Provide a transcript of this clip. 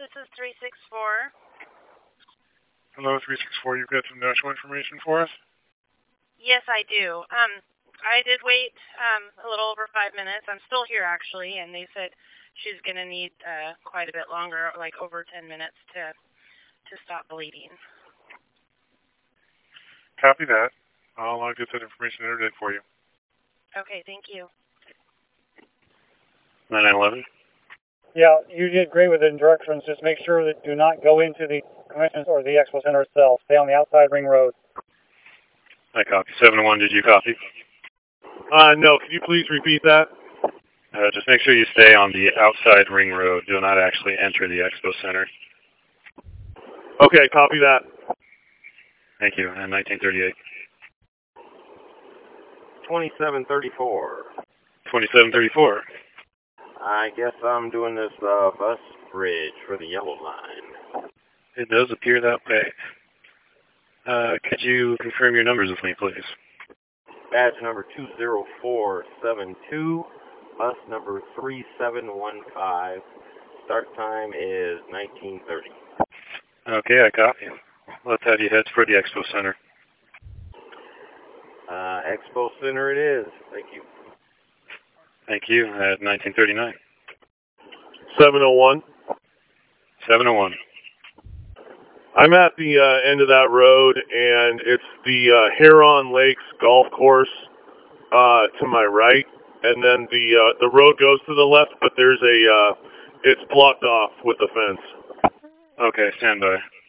this is 364. Hello, 364. You've got some national information for us? Yes, I do. I did wait a little over 5 minutes. I'm still here, actually, and they said she's going to need quite a bit longer, like over 10 minutes to stop bleeding. Copy that. I'll get that information entered in for you. Okay, thank you. 9911. Yeah, you did great with the directions. Just make sure that do not go into the convention or the expo center itself. Stay on the outside ring road. I copy. 701, did you copy? No. Can you please repeat that? Just make sure you stay on the outside ring road. Do not actually enter the expo center. Okay, copy that. Thank you. And 1938. 2734. 2734. I guess I'm doing this bus bridge for the yellow line. It does appear that way. Could you confirm your numbers with me, please? Badge number 20472, bus number 3715. Start time is 1930. Okay, I copy. Let's have you head for the expo center. Expo Center it is. Thank you. Thank you. At 1939. 701. 701. I'm at the end of that road, and it's the Heron Lakes Golf Course to my right, and then the road goes to the left, but there's it's blocked off with the fence. Okay, stand by.